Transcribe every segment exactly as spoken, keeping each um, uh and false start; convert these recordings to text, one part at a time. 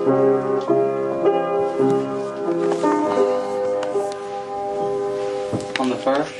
On the first.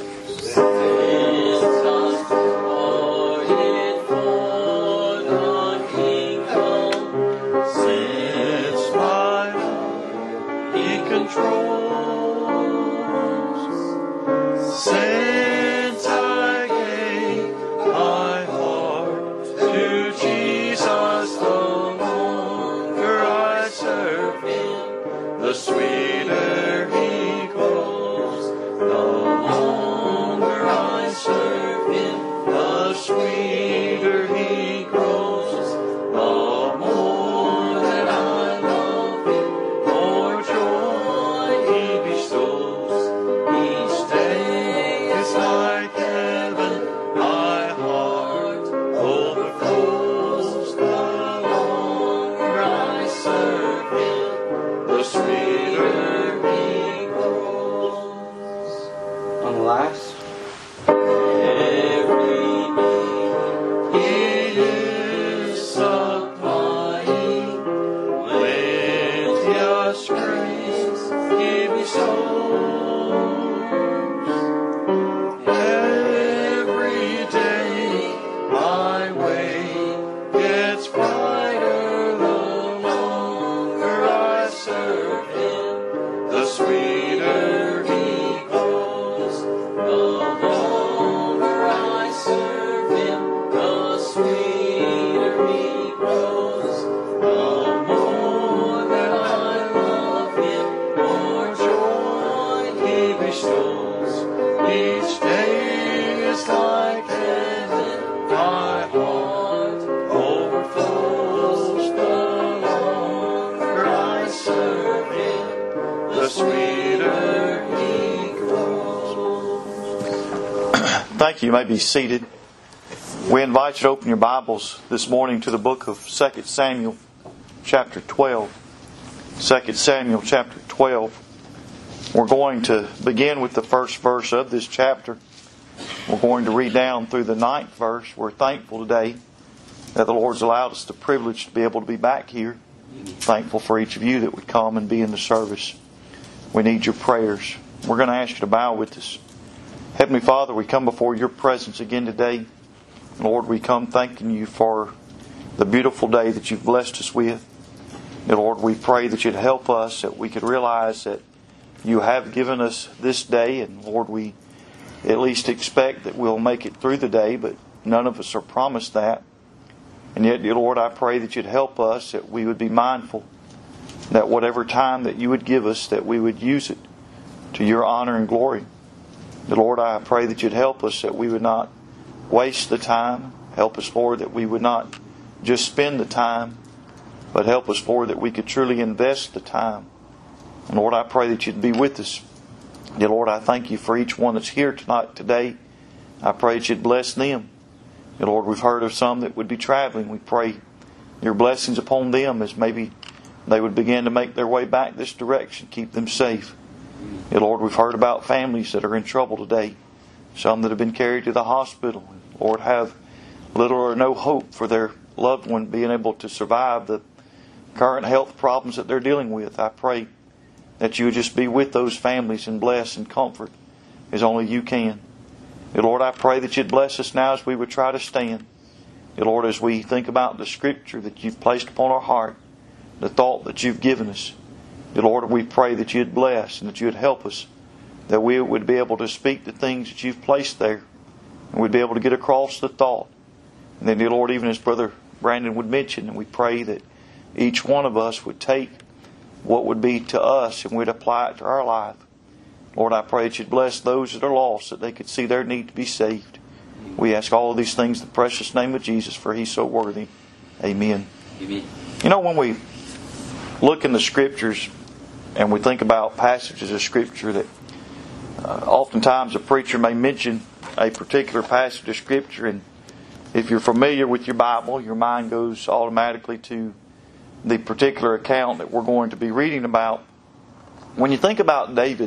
Thank you. You may be seated. We invite you to open your Bibles this morning to the book of Second Samuel, chapter twelve. Second Samuel, chapter twelve. We're going to begin with the first verse of this chapter. We're going to read down through the ninth verse. We're thankful today that the Lord's allowed us the privilege to be able to be back here. Thankful for each of you that would come and be in the service. We need your prayers. We're going to ask you to bow with us. Heavenly Father, we come before your presence again today. Lord, we come thanking you for the beautiful day that you've blessed us with. And Lord, we pray that you'd help us, that we could realize that you have given us this day. And Lord, we at least expect that we'll make it through the day, but none of us are promised that. And yet, dear Lord, I pray that you'd help us, that we would be mindful that whatever time that you would give us, that we would use it to your honor and glory. The Lord, I pray that you'd help us, that we would not waste the time. Help us, Lord, that we would not just spend the time, but help us, Lord, that we could truly invest the time. And Lord, I pray that you'd be with us. Dear Lord, I thank you for each one that's here tonight, today. I pray that you'd bless them. Dear Lord, we've heard of some that would be traveling. We pray your blessings upon them as maybe they would begin to make their way back this direction. Keep them safe. Dear Lord, we've heard about families that are in trouble today. Some that have been carried to the hospital. Lord, have little or no hope for their loved one being able to survive the current health problems that they're dealing with. I pray that you would just be with those families and bless and comfort as only you can. Dear Lord, I pray that you'd bless us now as we would try to stand. Dear Lord, as we think about the Scripture that you've placed upon our heart, the thought that you've given us. Dear Lord, we pray that you'd bless and that you'd help us, that we would be able to speak the things that you've placed there, and we'd be able to get across the thought. And then, dear Lord, even as Brother Brandon would mention, and we pray that each one of us would take what would be to us and we'd apply it to our life. Lord, I pray that you'd bless those that are lost, that they could see their need to be saved. We ask all of these things in the precious name of Jesus, for He's so worthy. Amen. Amen. You know, when we look in the Scriptures and we think about passages of Scripture, that uh, oftentimes a preacher may mention a particular passage of Scripture, and if you're familiar with your Bible, your mind goes automatically to the particular account that we're going to be reading about. When you think about David,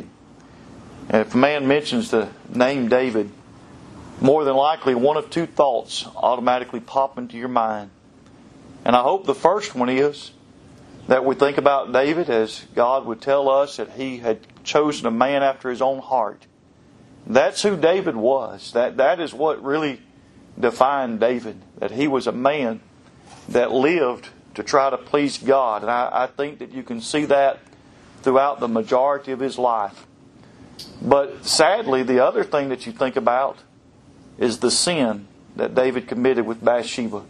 and if a man mentions the name David, more than likely one of two thoughts automatically pop into your mind. And I hope the first one is that we think about David, as God would tell us that he had chosen a man after his own heart. That's who David was. That that is what really defined David. That he was a man that lived to try to please God. And I, I think that you can see that throughout the majority of his life. But sadly, the other thing that you think about is the sin that David committed with Bathsheba.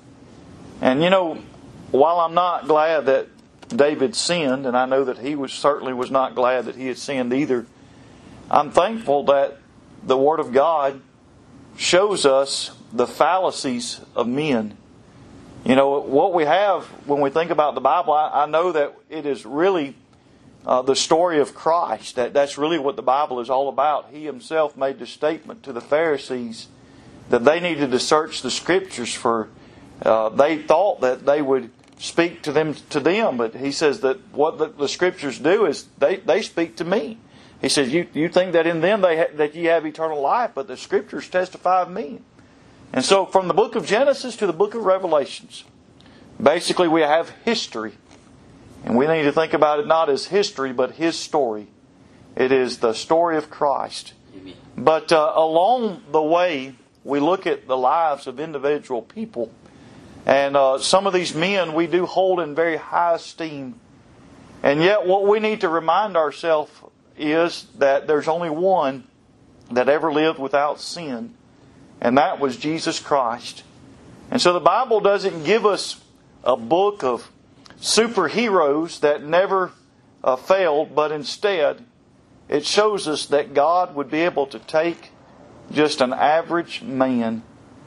And you know, while I'm not glad that David sinned, and I know that he was certainly was not glad that he had sinned either, I'm thankful that the Word of God shows us the fallacies of men. You know, what we have when we think about the Bible, I, I know that it is really uh, the story of Christ. That, that's really what the Bible is all about. He Himself made the statement to the Pharisees that they needed to search the Scriptures for, uh, they thought that they would speak to them, to them, but He says that what the, the Scriptures do is they, they speak to me. He says, you, you think that in them they ha- that ye have eternal life, but the Scriptures testify of me. And so from the book of Genesis to the book of Revelations, basically we have history. And we need to think about it not as history, but His story. It is the story of Christ. Amen. But uh, along the way, we look at the lives of individual people. And uh, some of these men we do hold in very high esteem. And yet what we need to remind ourselves is that there's only one that ever lived without sin, and that was Jesus Christ. And so the Bible doesn't give us a book of superheroes that never uh, failed, but instead it shows us that God would be able to take just an average man,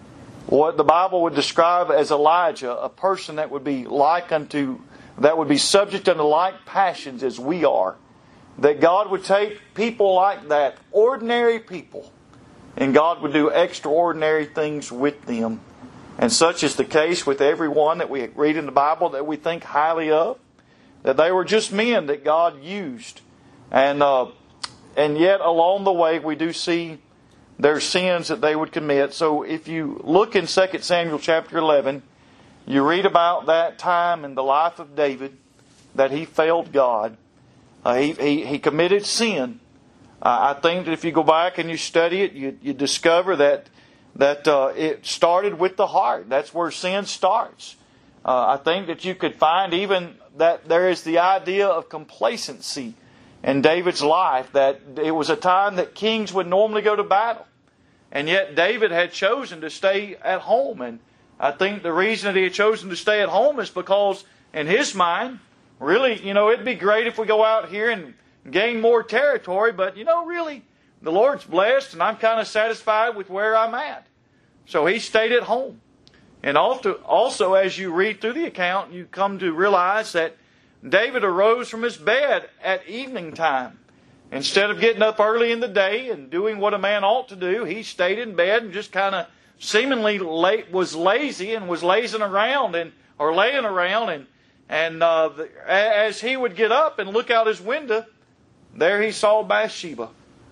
what the Bible would describe as Elijah, a person that would be like unto, that would be subject unto like passions as we are. That God would take people like that, ordinary people, and God would do extraordinary things with them. And such is the case with everyone that we read in the Bible that we think highly of. That they were just men that God used. And uh, and yet along the way we do see their sins that they would commit. So if you look in Second Samuel chapter eleven, you read about that time in the life of David that he failed God. Uh, he, he, he committed sin. Uh, I think that if you go back and you study it, you, you discover that that uh, it started with the heart. That's where sin starts. Uh, I think that you could find even that there is the idea of complacency in David's life, that it was a time that kings would normally go to battle. And yet David had chosen to stay at home. And I think the reason that he had chosen to stay at home is because in his mind, really, you know, it'd be great if we go out here and gain more territory, but, you know, really, the Lord's blessed and I'm kind of satisfied with where I'm at. So he stayed at home. And also, as you read through the account, you come to realize that David arose from his bed at evening time. Instead of getting up early in the day and doing what a man ought to do, he stayed in bed and just kind of seemingly late, was lazy and was lazing around and or laying around and And uh, as he would get up and look out his window, there he saw Bathsheba.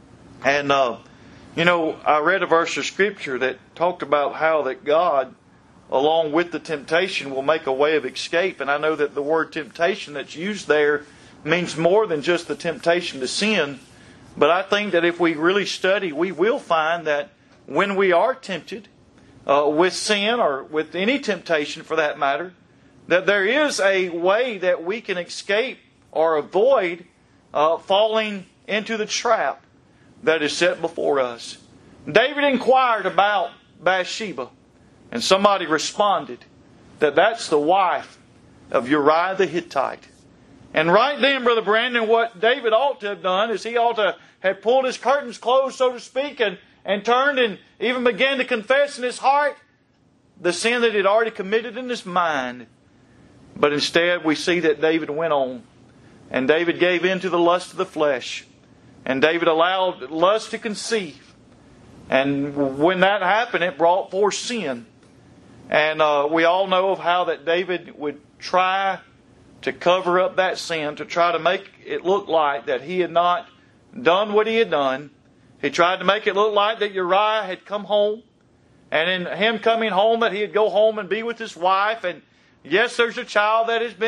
And, uh, you know, I read a verse of Scripture that talked about how that God, along with the temptation, will make a way of escape. And I know that the word temptation that's used there means more than just the temptation to sin. But I think that if we really study, we will find that when we are tempted uh, with sin or with any temptation for that matter, that there is a way that we can escape or avoid uh, falling into the trap that is set before us. David inquired about Bathsheba, and somebody responded that that's the wife of Uriah the Hittite. And right then, Brother Brandon, what David ought to have done is he ought to have pulled his curtains closed, so to speak, and, and turned and even began to confess in his heart the sin that he had already committed in his mind. But instead we see that David went on. And David gave in to the lust of the flesh. And David allowed lust to conceive. And when that happened, it brought forth sin. And uh, we all know of how that David would try to cover up that sin, to try to make it look like that he had not done what he had done. He tried to make it look like that Uriah had come home. And in him coming home, that he'd go home and be with his wife. And yes, there's a child that has been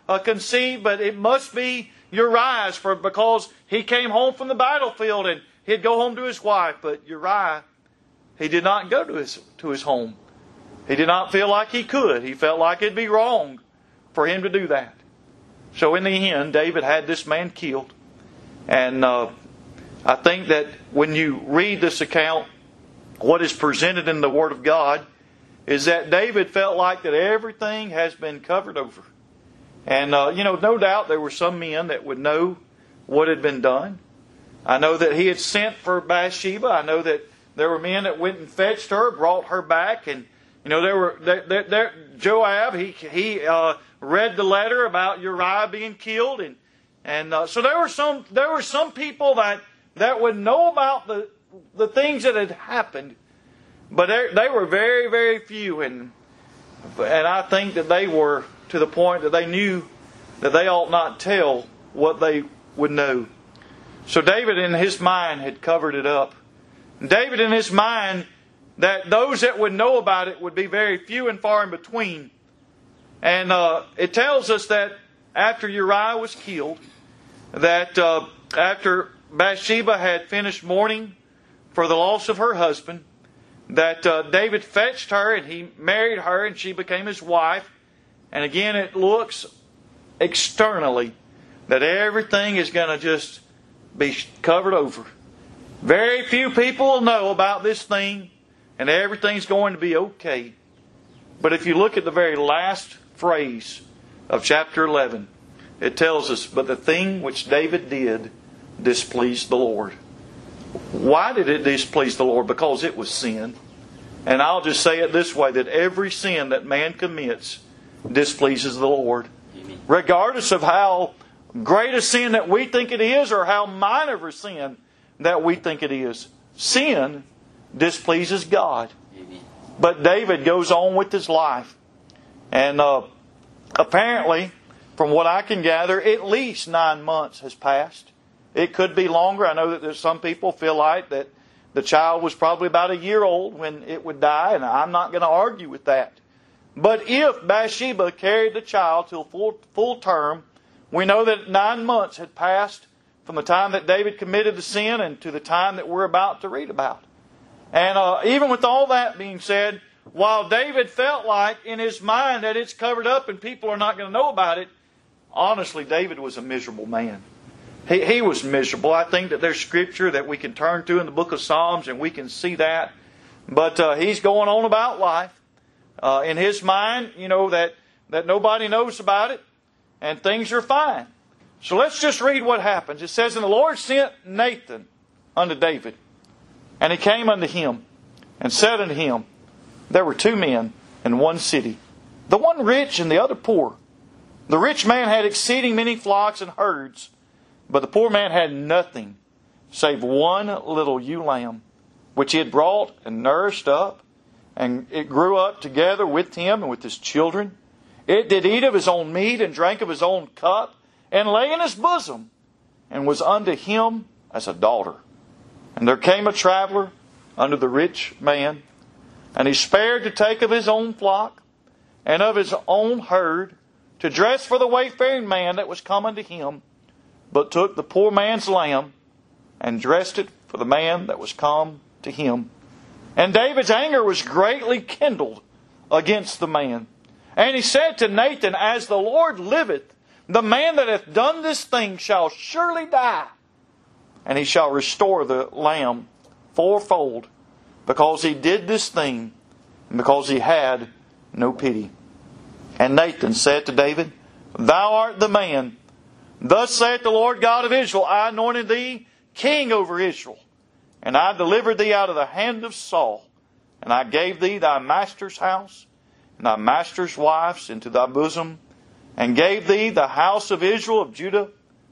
uh, conceived, but it must be Uriah's, for because he came home from the battlefield and he'd go home to his wife. But Uriah, he did not go to his to his home. He did not feel like he could. He felt like it'd be wrong for him to do that. So in the end, David had this man killed. And uh, I think that when you read this account, what is presented in the Word of God is that David felt like that everything has been covered over. And, uh, you know, no doubt there were some men that would know what had been done. I know that he had sent for Bathsheba. I know that there were men that went and fetched her, brought her back. And, you know, there were there, there, there, Joab, he, he uh, read the letter about Uriah being killed. And, and uh, so there were some there were some people that, that would know about the, the things that had happened. But they, they were very, very few. And, and I think that they were to the point that they knew that they ought not tell what they would know. So David in his mind had covered it up. David in his mind, that those that would know about it would be very few and far in between. And uh, it tells us that after Uriah was killed, that uh, after Bathsheba had finished mourning for the loss of her husband, that uh, David fetched her and he married her and she became his wife. And again, it looks externally that everything is going to just be covered over. Very few people will know about this thing, and everything's going to be okay. But if you look at the very last phrase of chapter eleven, it tells us, "But the thing which David did displeased the Lord." Why did it displease the Lord? Because it was sin. And I'll just say it this way, that every sin that man commits displeases the Lord. Amen. Regardless of how great a sin that we think it is or how minor a sin that we think it is. Sin displeases God. Amen. But David goes on with his life. And uh, apparently, from what I can gather, at least nine months has passed. It could be longer. I know that there's some people feel like that the child was probably about a year old when it would die, and I'm not going to argue with that. But if Bathsheba carried the child till full, full term, we know that nine months had passed from the time that David committed the sin and to the time that we're about to read about. And uh, even with all that being said, while David felt like in his mind that it's covered up and people are not going to know about it, honestly, David was a miserable man. He, he was miserable. I think that there's scripture that we can turn to in the book of Psalms and we can see that. But uh, he's going on about life. Uh, in his mind, you know, that, that nobody knows about it. And things are fine. So let's just read what happens. It says, "And the Lord sent Nathan unto David. And he came unto him, and said unto him, There were two men in one city, the one rich and the other poor. The rich man had exceeding many flocks and herds, but the poor man had nothing, save one little ewe lamb, which he had brought and nourished up, and it grew up together with him and with his children. It did eat of his own meat and drank of his own cup, and lay in his bosom, and was unto him as a daughter. And there came a traveller unto the rich man, and he spared to take of his own flock, and of his own herd, to dress for the wayfaring man that was come unto him, but took the poor man's lamb, and dressed it for the man that was come to him. And David's anger was greatly kindled against the man. And he said to Nathan, As the Lord liveth, the man that hath done this thing shall surely die. And he shall restore the lamb fourfold, because he did this thing, and because he had no pity. And Nathan said to David, Thou art the man. Thus saith the Lord God of Israel, I anointed thee king over Israel, and I delivered thee out of the hand of Saul, and I gave thee thy master's house, and thy master's wives into thy bosom, and gave thee the house of Israel of Judah.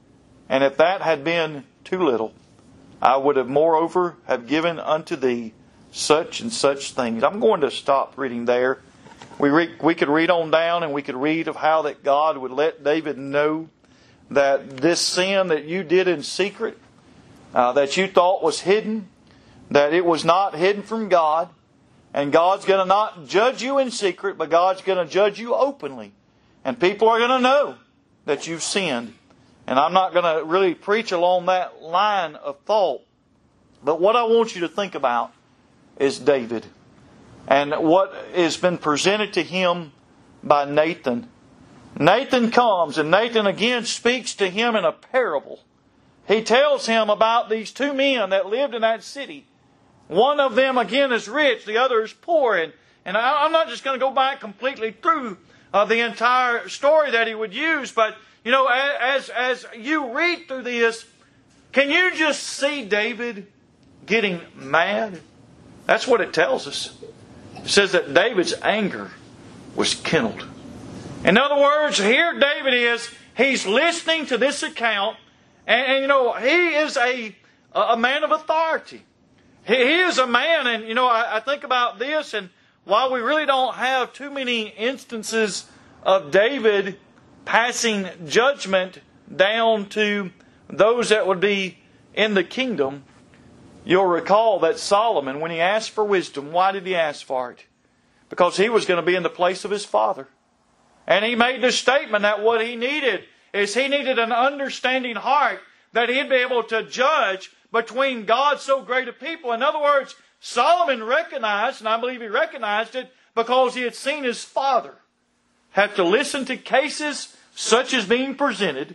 And if that had been too little, I would have moreover have given unto thee such and such things. I'm going to stop reading there. We re- we could read on down, and we could read of how that God would let David know that this sin that you did in secret, uh, that you thought was hidden, that it was not hidden from God. And God's going to not judge you in secret, but God's going to judge you openly. And people are going to know that you've sinned. And I'm not going to really preach along that line of thought. But what I want you to think about is David. And what has been presented to him by Nathan. Nathan comes, and Nathan again speaks to him in a parable. He tells him about these two men that lived in that city. One of them again is rich, the other is poor. And, and I, I'm not just going to go back completely through uh, the entire story that he would use, but you know, as, as you read through this, can you just see David getting mad? That's what it tells us. It says that David's anger was kindled. In other words, here David is, he's listening to this account, and, and you know, he is a, a man of authority. He, he is a man, and you know, I, I think about this, and while we really don't have too many instances of David passing judgment down to those that would be in the kingdom, you'll recall that Solomon, when he asked for wisdom, why did he ask for it? Because he was going to be in the place of his father. And he made the statement that what he needed is he needed an understanding heart that he'd be able to judge between God so great a people. In other words, Solomon recognized, and I believe he recognized it, because he had seen his father have to listen to cases such as being presented,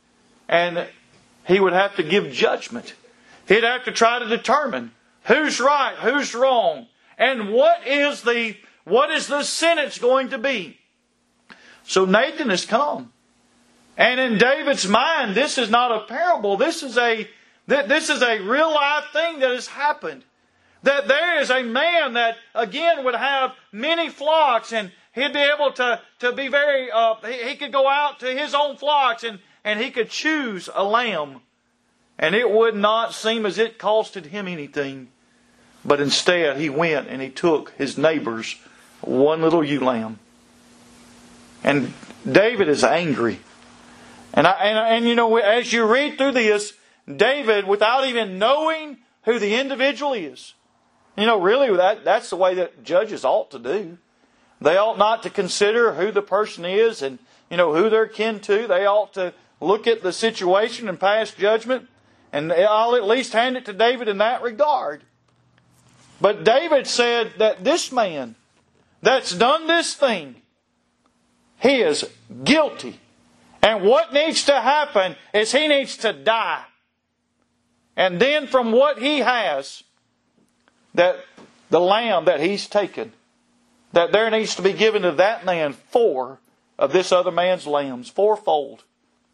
and he would have to give judgment. He'd have to try to determine who's right, who's wrong, and what is the what is the sentence going to be. So Nathan has come, and in David's mind, this is not a parable. This is a this is a real life thing that has happened. That there is a man that again would have many flocks, and he'd be able to, to be very, uh, he, he could go out to his own flocks and, and he could choose a lamb. And it would not seem as it costed him anything. But instead he went and he took his neighbor's one little ewe lamb. And David is angry. And, I, and, and you know, as you read through this, David, without even knowing who the individual is, you know, really that, that's the way that judges ought to do. They ought not to consider who the person is and, you know, who they're kin to. They ought to look at the situation and pass judgment. And I'll at least hand it to David in that regard. But David said that this man that's done this thing, he is guilty. And what needs to happen is he needs to die. And then from what he has, that the lamb that he's taken, that there needs to be given to that man four of this other man's lambs, fourfold.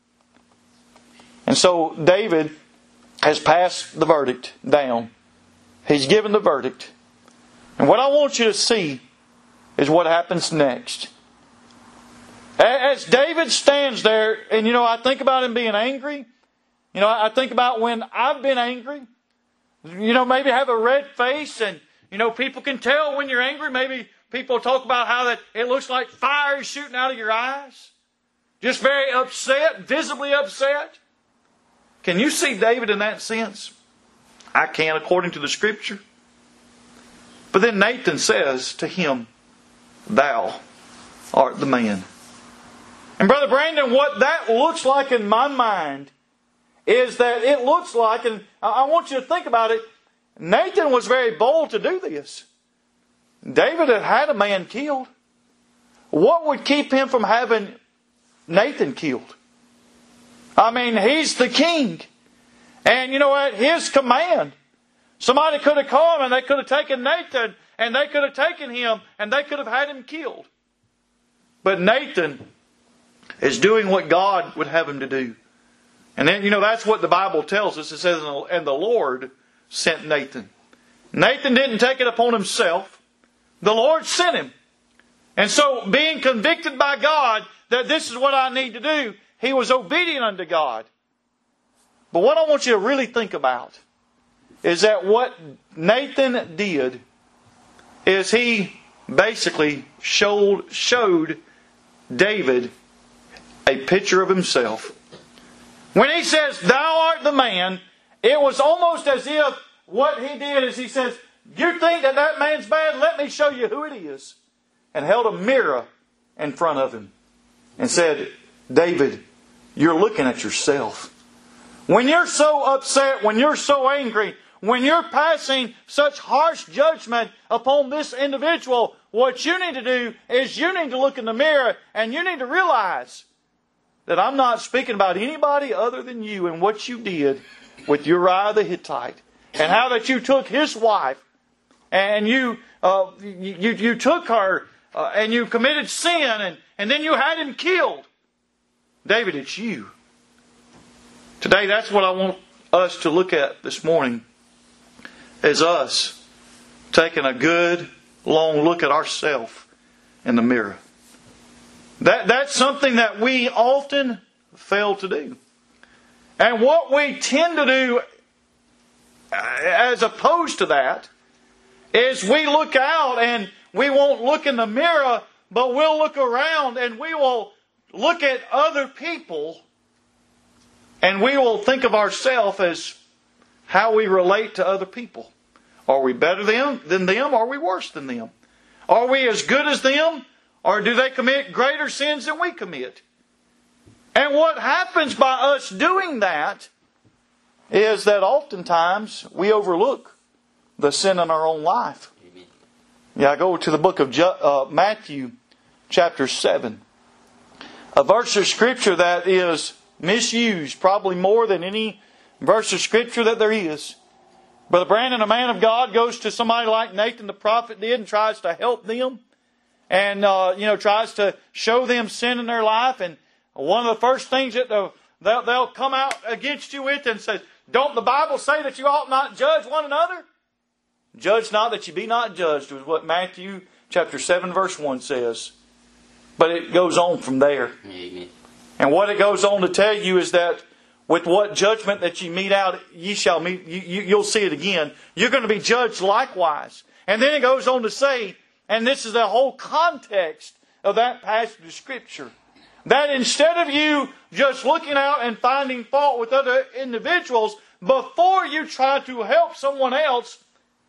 And so David has passed the verdict down. He's given the verdict. And what I want you to see is what happens next. As David stands there, and you know, I think about him being angry. You know, I think about when I've been angry. You know, maybe have a red face, and you know, people can tell when you're angry. Maybe people talk about how that it looks like fire is shooting out of your eyes. Just very upset, visibly upset. Can you see David in that sense? I can, according to the Scripture. But then Nathan says to him, "Thou art the man." And Brother Brandon, what that looks like in my mind is that it looks like, and I want you to think about it, Nathan was very bold to do this. David had had a man killed. What would keep him from having Nathan killed? I mean, he's the king. And you know, at his command, somebody could have come and they could have taken Nathan and they could have taken him and they could have had him killed. But Nathan is doing what God would have him to do. And then, you know, that's what the Bible tells us. It says, and the Lord sent Nathan. Nathan didn't take it upon himself. The Lord sent him. And so, being convicted by God that this is what I need to do, he was obedient unto God. But what I want you to really think about is that what Nathan did is he basically showed, showed David a picture of himself. When he says, "Thou art the man," it was almost as if what he did is he says, "You think that that man's bad? Let me show you who it is." And held a mirror in front of him and said, "David, you're looking at yourself. When you're so upset, when you're so angry, when you're passing such harsh judgment upon this individual, what you need to do is you need to look in the mirror and you need to realize that I'm not speaking about anybody other than you and what you did with Uriah the Hittite. And how that you took his wife and you uh, you, you took her uh, and you committed sin and, and then you had him killed. David, it's you. Today, that's what I want us to look at this morning, is us taking a good, long look at ourselves in the mirror. That, that's something that we often fail to do. And what we tend to do as opposed to that is we look out and we won't look in the mirror, but we'll look around and we will look at other people and we will think of ourselves as how we relate to other people. Are we better than them? Are we worse than them? Are we as good as them? Or do they commit greater sins than we commit? And what happens by us doing that is that oftentimes we overlook the sin in our own life. Amen. Yeah, I go to the book of Ju- uh, Matthew chapter seven. A verse of Scripture that is misused probably more than any verse of Scripture that there is. Brother Brandon, a man of God, goes to somebody like Nathan the prophet did and tries to help them. And, uh, you know, tries to show them sin in their life. And one of the first things that the, they'll, they'll come out against you with and say, don't the Bible say that you ought not judge one another? Judge not that you be not judged, is what Matthew chapter seven verse one says. But it goes on from there. Amen. And what it goes on to tell you is that with what judgment that you mete out, ye shall meet, you, you, you'll see it again. You're going to be judged likewise. And then it goes on to say, and this is the whole context of that passage of Scripture, that instead of you just looking out and finding fault with other individuals, before you try to help someone else,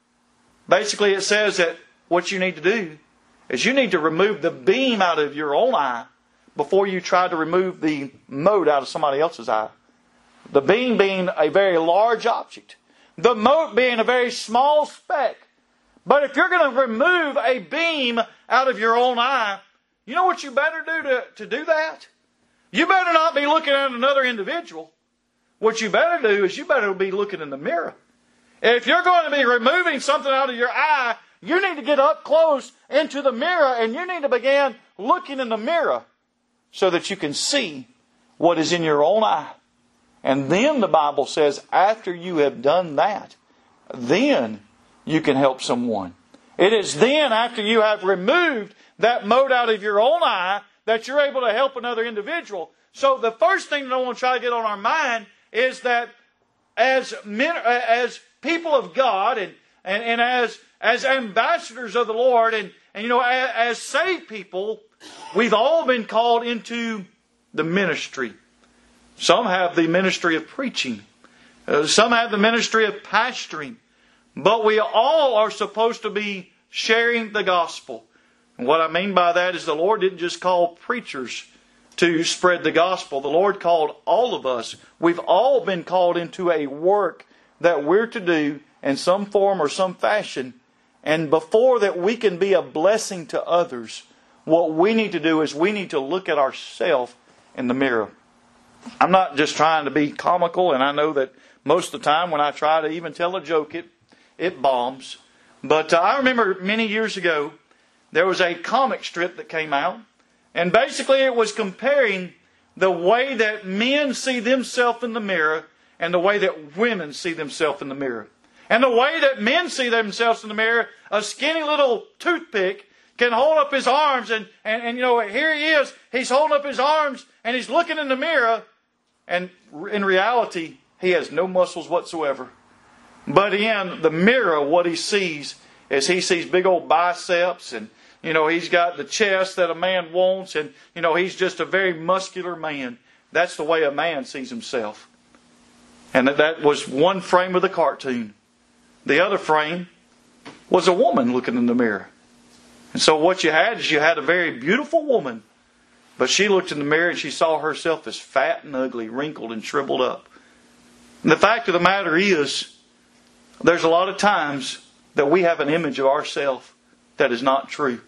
basically it says that what you need to do is you need to remove the beam out of your own eye before you try to remove the mote out of somebody else's eye. The beam being a very large object. The mote being a very small speck. But if you're going to remove a beam out of your own eye, you know what you better do to, to do that? You better not be looking at another individual. What you better do is you better be looking in the mirror. If you're going to be removing something out of your eye, you need to get up close into the mirror and you need to begin looking in the mirror so that you can see what is in your own eye. And then the Bible says after you have done that, then you can help someone. It is then after you have removed that mote out of your own eye that you're able to help another individual. So the first thing that I want to try to get on our mind is that as men, as people of God and, and, and as, as ambassadors of the Lord and, and you know, as, as saved people, we've all been called into the ministry. Some have the ministry of preaching. Uh, some have the ministry of pastoring. But we all are supposed to be sharing the gospel. And what I mean by that is the Lord didn't just call preachers to spread the gospel. The Lord called all of us. We've all been called into a work that we're to do in some form or some fashion. And before that we can be a blessing to others, what we need to do is we need to look at ourselves in the mirror. I'm not just trying to be comical, and I know that most of the time when I try to even tell a joke, it, it bombs. But uh, I remember many years ago, there was a comic strip that came out. And basically it was comparing the way that men see themselves in the mirror and the way that women see themselves in the mirror. And the way that men see themselves in the mirror, a skinny little toothpick can hold up his arms and, and, and you know, here he is. He's holding up his arms and he's looking in the mirror. And in reality, he has no muscles whatsoever. But in the mirror, what he sees is he sees big old biceps and, you know, he's got the chest that a man wants and, you know, he's just a very muscular man. That's the way a man sees himself. And that was one frame of the cartoon. The other frame was a woman looking in the mirror. And so what you had is you had a very beautiful woman But she looked in the mirror and she saw herself as fat and ugly, wrinkled and shriveled up. And the fact of the matter is, there's a lot of times that we have an image of ourselves that is not true.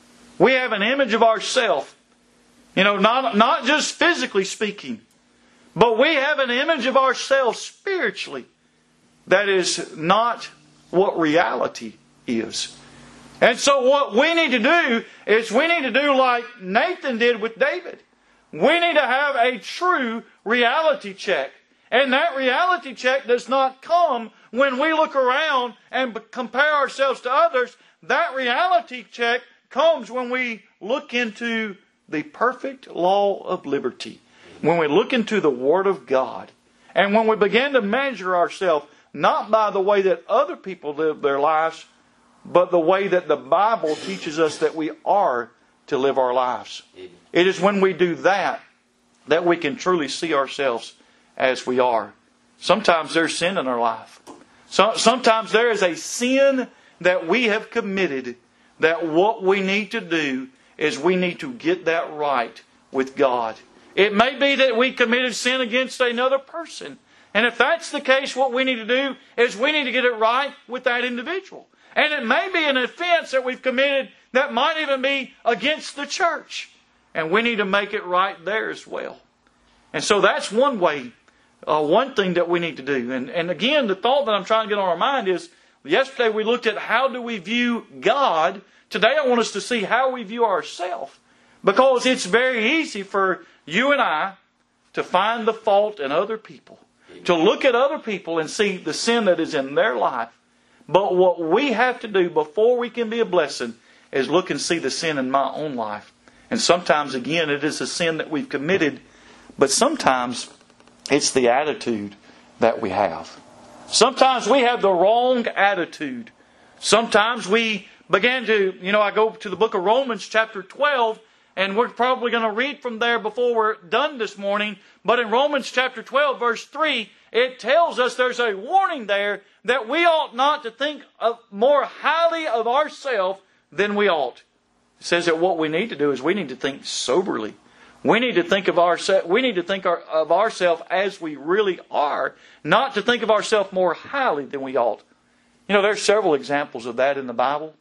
We have an image of ourselves, you know, not, not just physically speaking, but we have an image of ourselves spiritually that is not what reality is. And so what we need to do is we need to do like Nathan did with David. We need to have a true reality check. And that reality check does not come when we look around and compare ourselves to others. That reality check comes when we look into the perfect law of liberty. When we look into the Word of God. And when we begin to measure ourselves not by the way that other people live their lives, but the way that the Bible teaches us that we are to live our lives. It is when we do that that we can truly see ourselves as we are. Sometimes there's sin in our life. So, sometimes there is a sin that we have committed that what we need to do is we need to get that right with God. It may be that we committed sin against another person. And if that's the case, what we need to do is we need to get it right with that individual. And it may be an offense that we've committed that might even be against the church. And we need to make it right there as well. And so that's one way, uh, one thing that we need to do. And, and again, the thought that I'm trying to get on our mind is, yesterday we looked at how do we view God. Today I want us to see how we view ourselves. Because it's very easy for you and I to find the fault in other people. To look at other people and see the sin that is in their life. But what we have to do before we can be a blessing is look and see the sin in my own life. And sometimes, again, it is a sin that we've committed. But sometimes it's the attitude that we have. Sometimes we have the wrong attitude. Sometimes we began to, you know, I go to the book of Romans chapter twelve. And we're probably going to read from there before we're done this morning. But in Romans chapter twelve, verse three, it tells us there's a warning there that we ought not to think of more highly of ourselves than we ought. It says that what we need to do is we need to think soberly. We need to think of ourselves. We need to think our, of ourselves as we really are, not to think of ourselves more highly than we ought. You know, there's several examples of that in the Bible.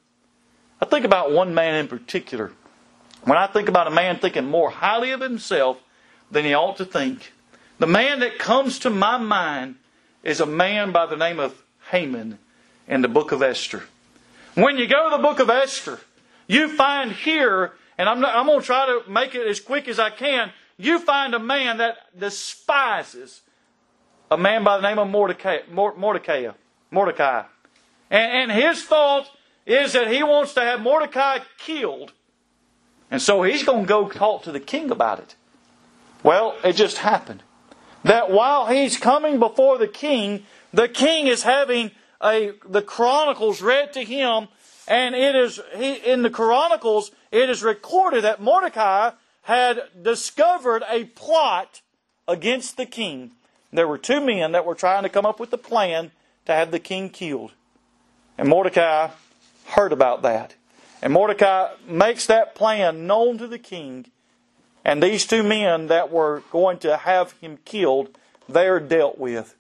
I think about one man in particular. When I think about a man thinking more highly of himself than he ought to think, the man that comes to my mind is a man by the name of Haman in the book of Esther. When you go to the book of Esther, you find here, and I'm, not, I'm going to try to make it as quick as I can, you find a man that despises a man by the name of Mordecai. Mordecai. Mordecai. And, and his thought is that he wants to have Mordecai killed. And so he's going to go talk to the king about it. Well, it just happened that while he's coming before the king, the king is having a the Chronicles read to him, and it is he, in the Chronicles it is recorded that Mordecai had discovered a plot against the king. There were two men that were trying to come up with a plan to have the king killed. And Mordecai heard about that. And Mordecai makes that plan known to the king. And these two men that were going to have him killed, they are dealt with.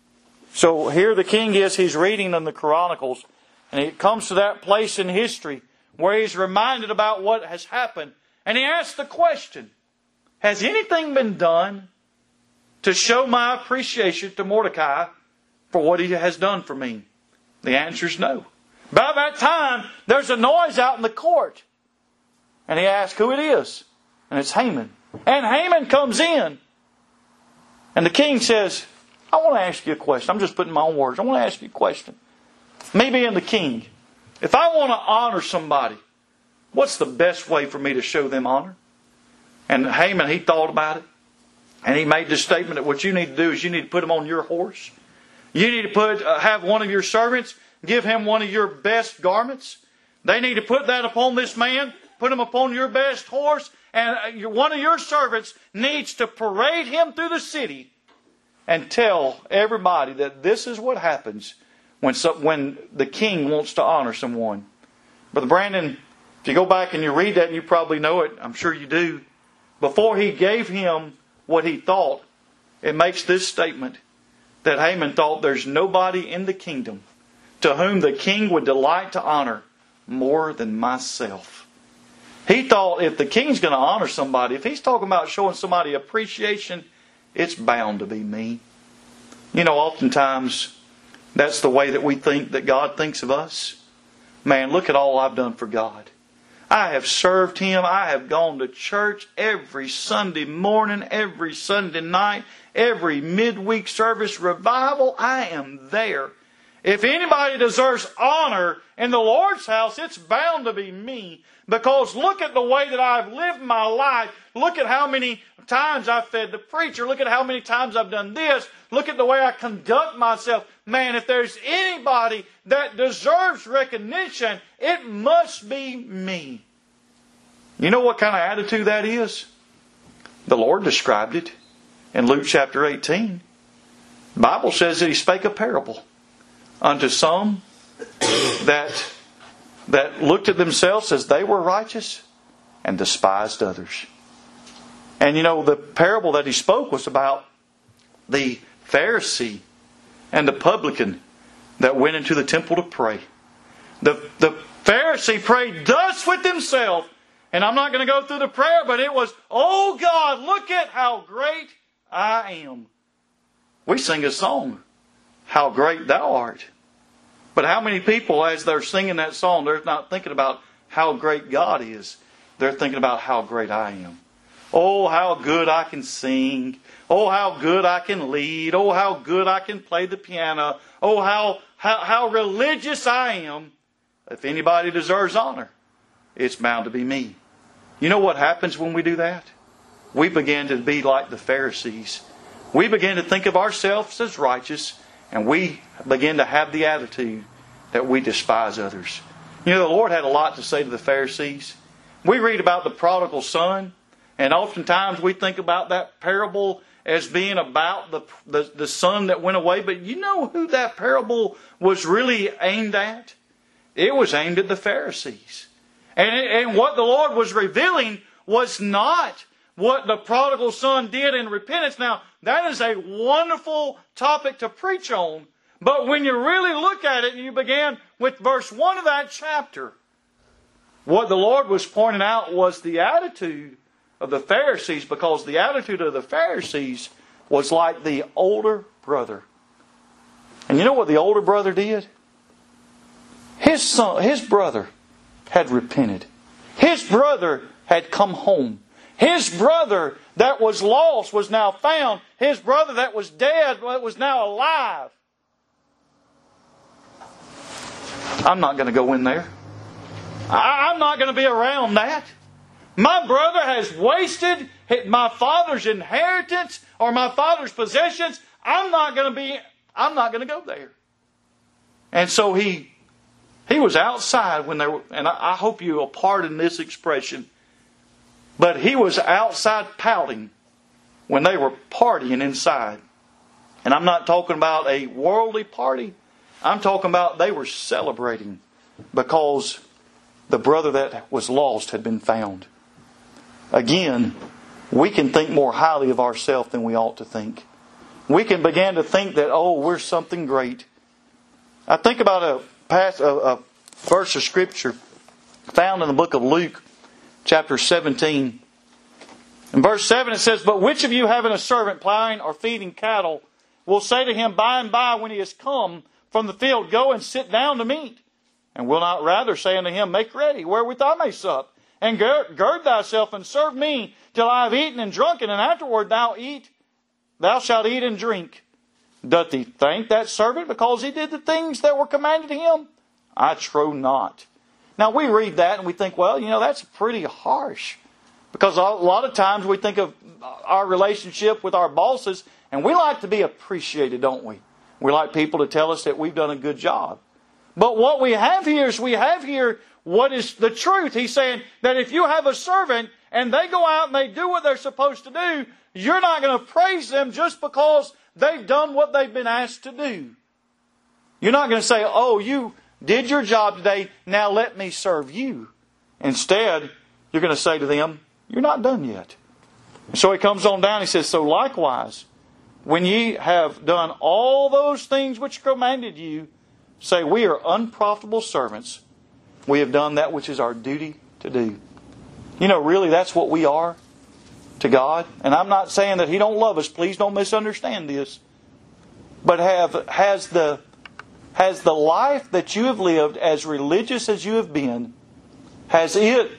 So here the king is, he's reading in the Chronicles. And it comes to that place in history where he's reminded about what has happened. And he asks the question, has anything been done to show my appreciation to Mordecai for what he has done for me? The answer is no. By that time, there's a noise out in the court. And he asks who it is. And it's Haman. And Haman comes in. And the king says, I want to ask you a question. I'm just putting my own words. I want to ask you a question. Me being the king, if I want to honor somebody, what's the best way for me to show them honor? And Haman, he thought about it. And he made this statement that what you need to do is you need to put him on your horse. You need to put uh, have one of your servants give him one of your best garments. They need to put that upon this man, put him upon your best horse, and one of your servants needs to parade him through the city and tell everybody that this is what happens when some, when the king wants to honor someone. Brother Brandon, if you go back and you read that, and you probably know it, I'm sure you do, before he gave him what he thought, it makes this statement that Haman thought there's nobody in the kingdom to whom the king would delight to honor more than myself. He thought if the king's going to honor somebody, if he's talking about showing somebody appreciation, it's bound to be me. You know, oftentimes that's the way that we think that God thinks of us. Man, look at all I've done for God. I have served Him. I have gone to church every Sunday morning, every Sunday night, every midweek service revival. I am there. If anybody deserves honor in the Lord's house, it's bound to be me. Because look at the way that I've lived my life. Look at how many times I've fed the preacher. Look at how many times I've done this. Look at the way I conduct myself. Man, if there's anybody that deserves recognition, it must be me. You know what kind of attitude that is? The Lord described it in Luke chapter eighteen. The Bible says that He spake a parable unto some that, that looked at themselves as they were righteous and despised others. And you know, the parable that He spoke was about the Pharisee and the publican that went into the temple to pray. The, the Pharisee prayed thus with himself. And I'm not going to go through the prayer, but it was, oh God, look at how great I am. We sing a song, how great thou art. But how many people, as they're singing that song, they're not thinking about how great God is. They're thinking about how great I am. Oh, how good I can sing. Oh, how good I can lead. Oh, how good I can play the piano. Oh, how, how, how religious I am. If anybody deserves honor, it's bound to be me. You know what happens when we do that? We begin to be like the Pharisees. We begin to think of ourselves as righteous, and we begin to have the attitude that we despise others. You know, the Lord had a lot to say to the Pharisees. We read about the prodigal son, and oftentimes we think about that parable as being about the, the, the son that went away. But you know who that parable was really aimed at? It was aimed at the Pharisees. And, it, and what the Lord was revealing was not what the prodigal son did in repentance. Now, that is a wonderful topic to preach on. But when you really look at it, you begin with verse one of that chapter. What the Lord was pointing out was the attitude of the Pharisees, because the attitude of the Pharisees was like the older brother. And you know what the older brother did? His son, his brother had repented. His brother had come home. His brother that was lost was now found. His brother that was dead was now alive. I'm not going to go in there. I'm not going to be around that. My brother has wasted my father's inheritance or my father's possessions. I'm not going to be, I'm not going to go there. And so he He was outside when they were, and I hope you will pardon this expression, but he was outside pouting when they were partying inside. And I'm not talking about a worldly party. I'm talking about they were celebrating because the brother that was lost had been found. Again, we can think more highly of ourselves than we ought to think. We can begin to think that, oh, we're something great. I think about a Past, a, a verse of Scripture found in the book of Luke, chapter seventeen. In verse seven it says, "But which of you having a servant plowing or feeding cattle will say to him by and by when he is come from the field, Go and sit down to meat? And will not rather say unto him, Make ready, wherewith I may sup, and gird, gird thyself and serve me till I have eaten and drunken, and afterward thou eat, thou shalt eat and drink. Doth he thank that servant because he did the things that were commanded him? I trow not." Now we read that and we think, well, you know, that's pretty harsh. Because a lot of times we think of our relationship with our bosses and we like to be appreciated, don't we? We like people to tell us that we've done a good job. But what we have here is we have here what is the truth. He's saying that if you have a servant and they go out and they do what they're supposed to do, you're not going to praise them just because they've done what they've been asked to do. You're not going to say, oh, you did your job today, now let me serve you. Instead, you're going to say to them, you're not done yet. So he comes on down, he says, so likewise, when ye have done all those things which commanded you, say, we are unprofitable servants. We have done that which is our duty to do. You know, really, that's what we are to God. And I'm not saying that He don't love us. Please don't misunderstand this. But have has the has the life that you have lived, as religious as you have been, has it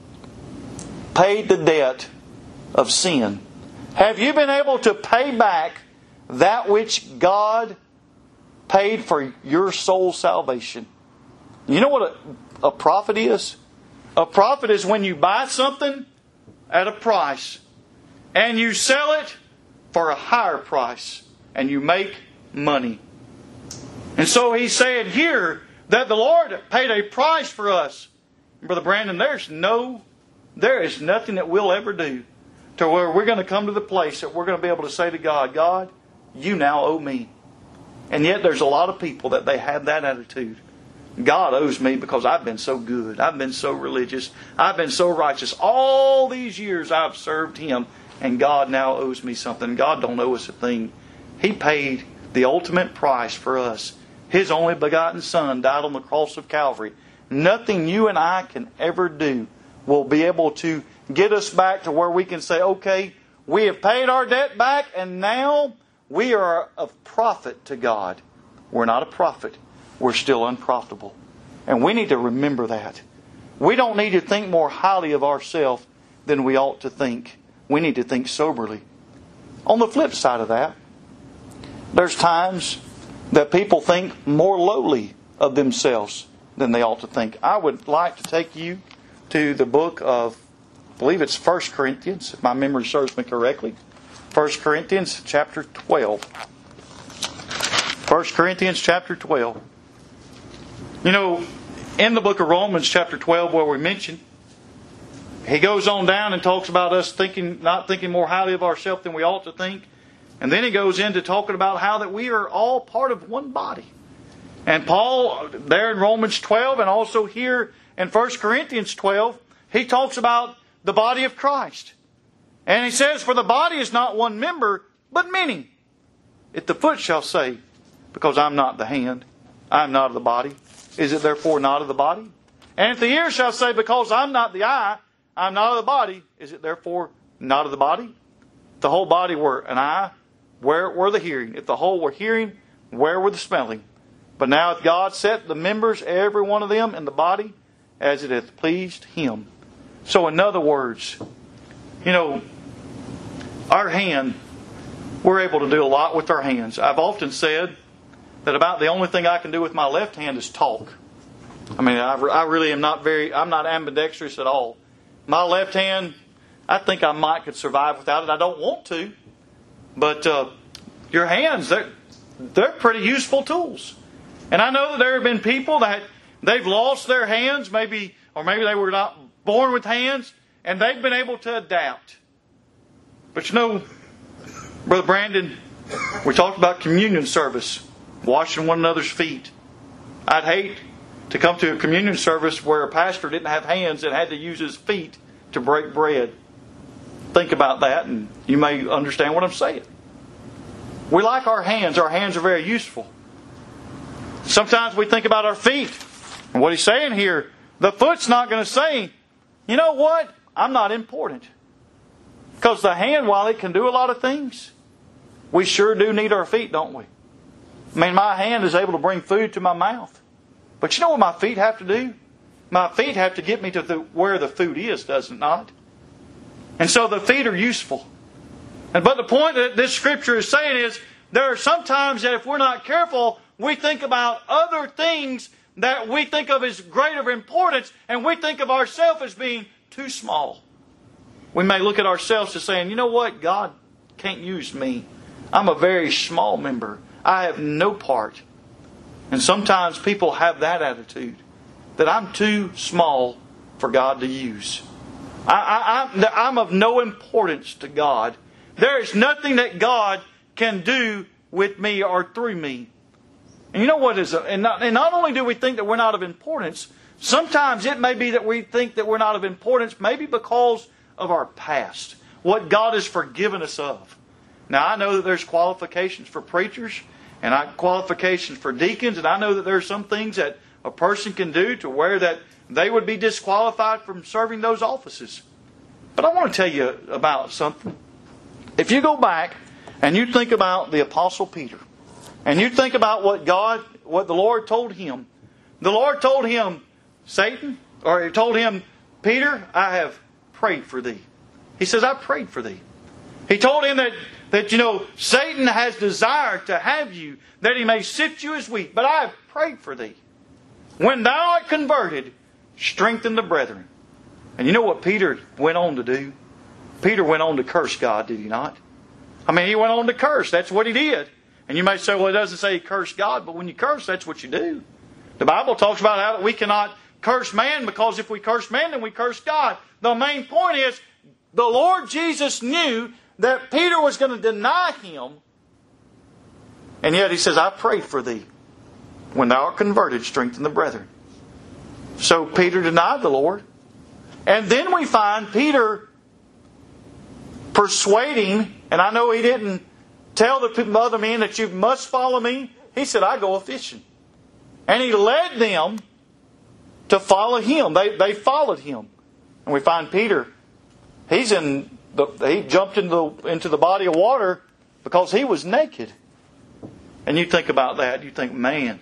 paid the debt of sin? Have you been able to pay back that which God paid for your soul's salvation? You know what a, a profit is? A profit is when you buy something at a price and you sell it for a higher price and you make money. And so he's saying here that the Lord paid a price for us. Brother Brandon, there's no, there is nothing that we'll ever do to where we're going to come to the place that we're going to be able to say to God, God, you now owe me. And yet there's a lot of people that they have that attitude. God owes me because I've been so good. I've been so religious. I've been so righteous. All these years I've served Him, and God now owes me something. God don't owe us a thing. He paid the ultimate price for us. His only begotten Son died on the cross of Calvary. Nothing you and I can ever do will be able to get us back to where we can say, okay, we have paid our debt back and now we are of profit to God. We're not a prophet. We're still unprofitable. And we need to remember that. We don't need to think more highly of ourselves than we ought to think. We need to think soberly. On the flip side of that, there's times that people think more lowly of themselves than they ought to think. I would like to take you to the book of, I believe it's First Corinthians, if my memory serves me correctly. First Corinthians chapter twelve. First Corinthians chapter twelve. You know, in the book of Romans chapter twelve where we mentioned, he goes on down and talks about us thinking, not thinking more highly of ourselves than we ought to think. And then he goes into talking about how that we are all part of one body. And Paul, there in Romans twelve and also here in First Corinthians twelve, he talks about the body of Christ. And he says, for the body is not one member, but many. If the foot shall say, because I'm not the hand, I'm not of the body, is it therefore not of the body? And if the ear shall say, because I'm not the eye, I'm not of the body, is it therefore not of the body? If the whole body were an eye, where were the hearing? If the whole were hearing, where were the smelling? But now hath God set the members, every one of them, in the body, as it hath pleased Him. So in other words, you know, our hand, we're able to do a lot with our hands. I've often said that about the only thing I can do with my left hand is talk. I mean, I, I really am not very, I'm not ambidextrous at all. My left hand, I think I might could survive without it. I don't want to. But uh, your hands, they're, they're pretty useful tools. And I know that there have been people that they've lost their hands, maybe, or maybe they were not born with hands, and they've been able to adapt. But you know, Brother Brandon, we talked about communion service, washing one another's feet. I'd hate to come to a communion service where a pastor didn't have hands and had to use his feet to break bread. Think about that and you may understand what I'm saying. We like our hands. Our hands are very useful. Sometimes we think about our feet. And what he's saying here, the foot's not going to say, you know what? I'm not important. Because the hand, while it can do a lot of things, we sure do need our feet, don't we? I mean, my hand is able to bring food to my mouth. But you know what my feet have to do? My feet have to get me to the, where the food is, does it not? And so the feet are useful. And but the point that this scripture is saying is, there are some times that if we're not careful, we think about other things that we think of as greater importance, and we think of ourselves as being too small. We may look at ourselves as saying, you know what? God can't use me. I'm a very small member. I have no part. And sometimes people have that attitude, that I'm too small for God to use. I, I, I, I'm of no importance to God. There is nothing that God can do with me or through me. And you know what is, and not, and not only do we think that we're not of importance, sometimes it may be that we think that we're not of importance maybe because of our past. what God has forgiven us of. Now, I know that there's qualifications for preachers and I, qualifications for deacons, and I know that there are some things that a person can do to where that they would be disqualified from serving those offices. But I want to tell you about something. If you go back and you think about the Apostle Peter, and you think about what God, what the Lord told him, the Lord told him, Satan, or He told him, Peter, I have prayed for thee. He says, I prayed for thee. He told him that, that, you know, Satan has desired to have you, that he may sift you as wheat, but I have prayed for thee. When thou art converted, strengthen the brethren. And you know what Peter went on to do? Peter went on to curse God, did he not? I mean, he went on to curse. That's what he did. And you may say, well, it doesn't say he cursed God, but when you curse, that's what you do. The Bible talks about how we cannot curse man, because if we curse man, then we curse God. The main point is, the Lord Jesus knew that Peter was going to deny Him. And yet He says, I prayed for thee. When thou art converted, strengthen the brethren. So Peter denied the Lord. And then we find Peter persuading, and I know he didn't tell the other men that you must follow me. He said, I go a-fishing. And he led them to follow him. They, they followed him. And we find Peter, he's in the, he jumped into the, into the body of water because he was naked. And you think about that, you think, man,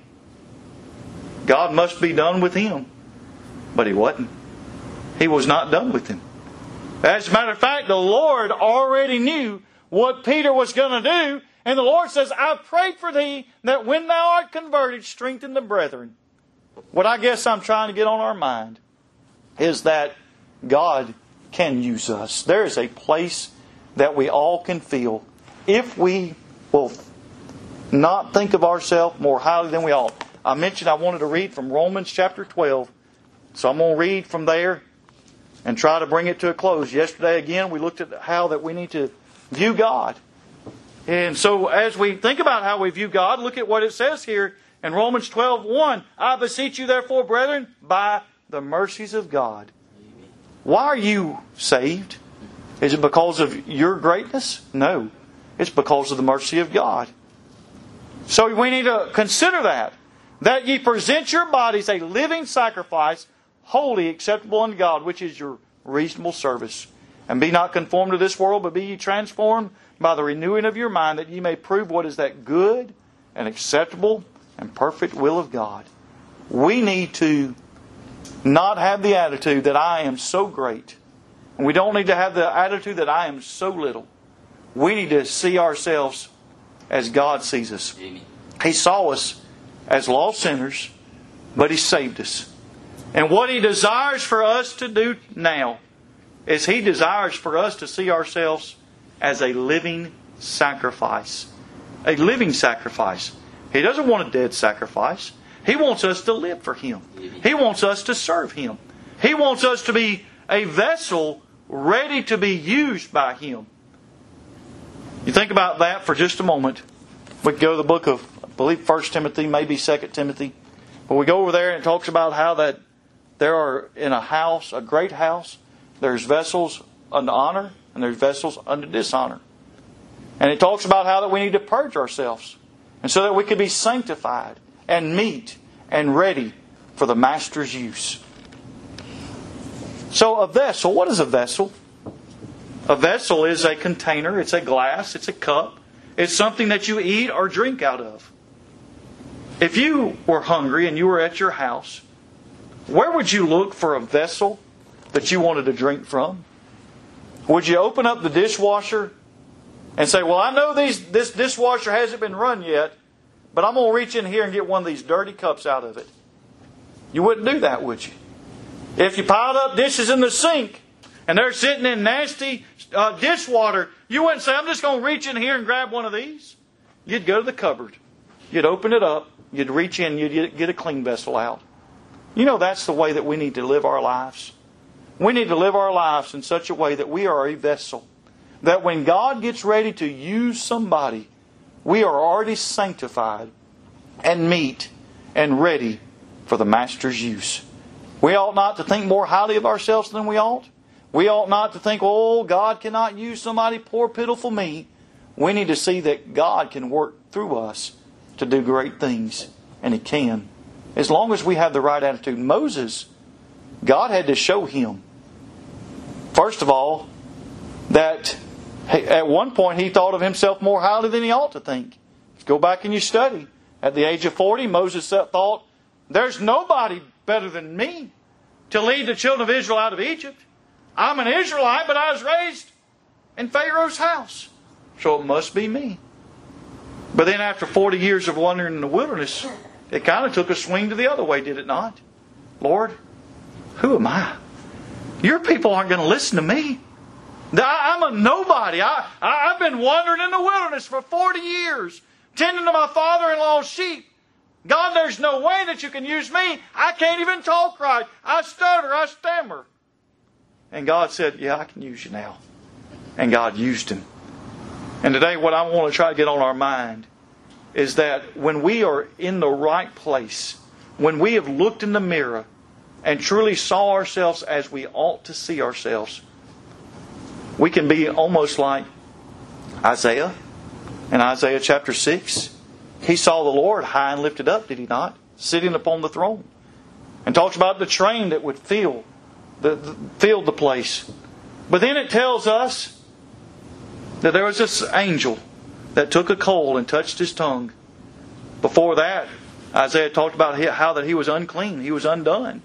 God must be done with him. But He wasn't. He was not done with him. As a matter of fact, the Lord already knew what Peter was going to do. And the Lord says, I prayed for thee that when thou art converted, strengthen the brethren. What I guess I'm trying to get on our mind is that God can use us. There is a place that we all can feel if we will not think of ourselves more highly than we ought. I mentioned I wanted to read from Romans chapter twelve. So I'm going to read from there and try to bring it to a close. Yesterday, again, we looked at how that we need to view God. And so as we think about how we view God, look at what it says here in Romans twelve one. I beseech you therefore, brethren, by the mercies of God. Why are you saved? Is it because of your greatness? No. It's because of the mercy of God. So we need to consider that. That ye present your bodies a living sacrifice, holy, acceptable unto God, which is your reasonable service. And be not conformed to this world, but be ye transformed by the renewing of your mind, that ye may prove what is that good and acceptable and perfect will of God. We need to not have the attitude that I am so great. And we don't need to have the attitude that I am so little. We need to see ourselves as God sees us. Amen. He saw us as lost sinners, but He saved us. And what He desires for us to do now is He desires for us to see ourselves as a living sacrifice. A living sacrifice. He doesn't want a dead sacrifice. He wants us to live for Him. He wants us to serve Him. He wants us to be a vessel ready to be used by Him. You think about that for just a moment. We can go to the book of, I believe, First Timothy, maybe Second Timothy. But we go over there and it talks about how that there are in a house, a great house, there's vessels unto honor and there's vessels unto dishonor. And it talks about how that we need to purge ourselves, and so that we can be sanctified and meet and ready for the Master's use. So a vessel, what is a vessel? A vessel is a container, it's a glass, it's a cup. It's something that you eat or drink out of. If you were hungry and you were at your house, where would you look for a vessel that you wanted to drink from? Would you open up the dishwasher and say, well, I know these, this dishwasher hasn't been run yet, but I'm going to reach in here and get one of these dirty cups out of it? You wouldn't do that, would you? If you piled up dishes in the sink and they're sitting in nasty uh, dishwater, you wouldn't say, I'm just going to reach in here and grab one of these. You'd go to the cupboard. You'd open it up. You'd reach in. You'd get a clean vessel out. You know, that's the way that we need to live our lives. We need to live our lives in such a way that we are a vessel. That when God gets ready to use somebody, we are already sanctified and meet and ready for the Master's use. We ought not to think more highly of ourselves than we ought. We ought not to think, oh, God cannot use somebody, poor, pitiful me. We need to see that God can work through us to do great things. And He can. As long as we have the right attitude. Moses, God had to show him, first of all, that at one point he thought of himself more highly than he ought to think. Go back and you study. At the age of forty, Moses thought, there's nobody better than me to lead the children of Israel out of Egypt. I'm an Israelite, but I was raised in Pharaoh's house. So it must be me. But then after forty years of wandering in the wilderness, it kind of took a swing to the other way, did it not? Lord, who am I? Your people aren't going to listen to me. I'm a nobody. I, I've been wandering in the wilderness for forty years, tending to my father-in-law's sheep. God, there's no way that you can use me. I can't even talk right. I stutter. I stammer. And God said, yeah, I can use you now. And God used him. And today what I want to try to get on our mind is that when we are in the right place, when we have looked in the mirror and truly saw ourselves as we ought to see ourselves, we can be almost like Isaiah in Isaiah chapter six. He saw the Lord high and lifted up, did he not? Sitting upon the throne. And talks about the train that would fill the, the, fill the place. But then it tells us that there was this angel that took a coal and touched his tongue. Before that, Isaiah talked about how that he was unclean. He was undone.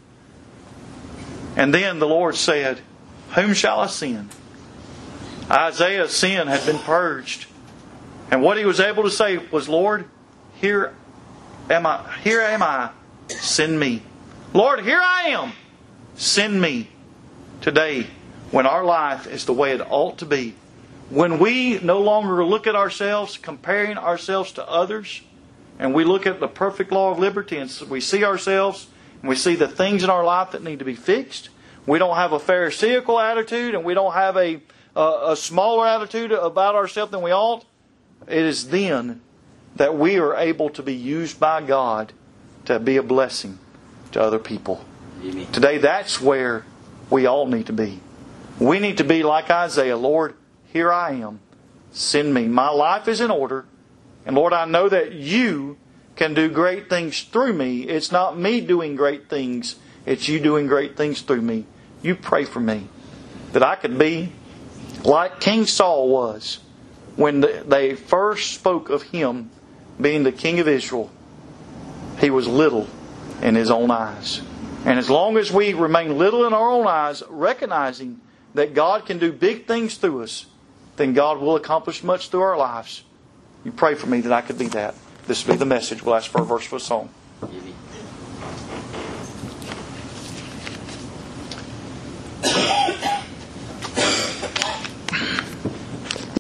And then the Lord said, whom shall I send? Isaiah's sin had been purged. And what he was able to say was, Lord, here am I, here am I, send me. Lord, here I am, send me. Today, when our life is the way it ought to be, when we no longer look at ourselves, comparing ourselves to others, and we look at the perfect law of liberty and we see ourselves and we see the things in our life that need to be fixed. We don't have a Pharisaical attitude and we don't have a, a, a smaller attitude about ourselves than we ought. It is then that we are able to be used by God to be a blessing to other people. Amen. Today, that's where we all need to be. We need to be like Isaiah. Lord, here I am. Send me. My life is in order. And Lord, I know that you can do great things through me. It's not me doing great things. It's you doing great things through me. You pray for me that I could be like King Saul was when they first spoke of him being the king of Israel. He was little in his own eyes. And as long as we remain little in our own eyes, recognizing that God can do big things through us, then God will accomplish much through our lives. You pray for me that I could be that. This will be the message. We'll ask for a verse for a song.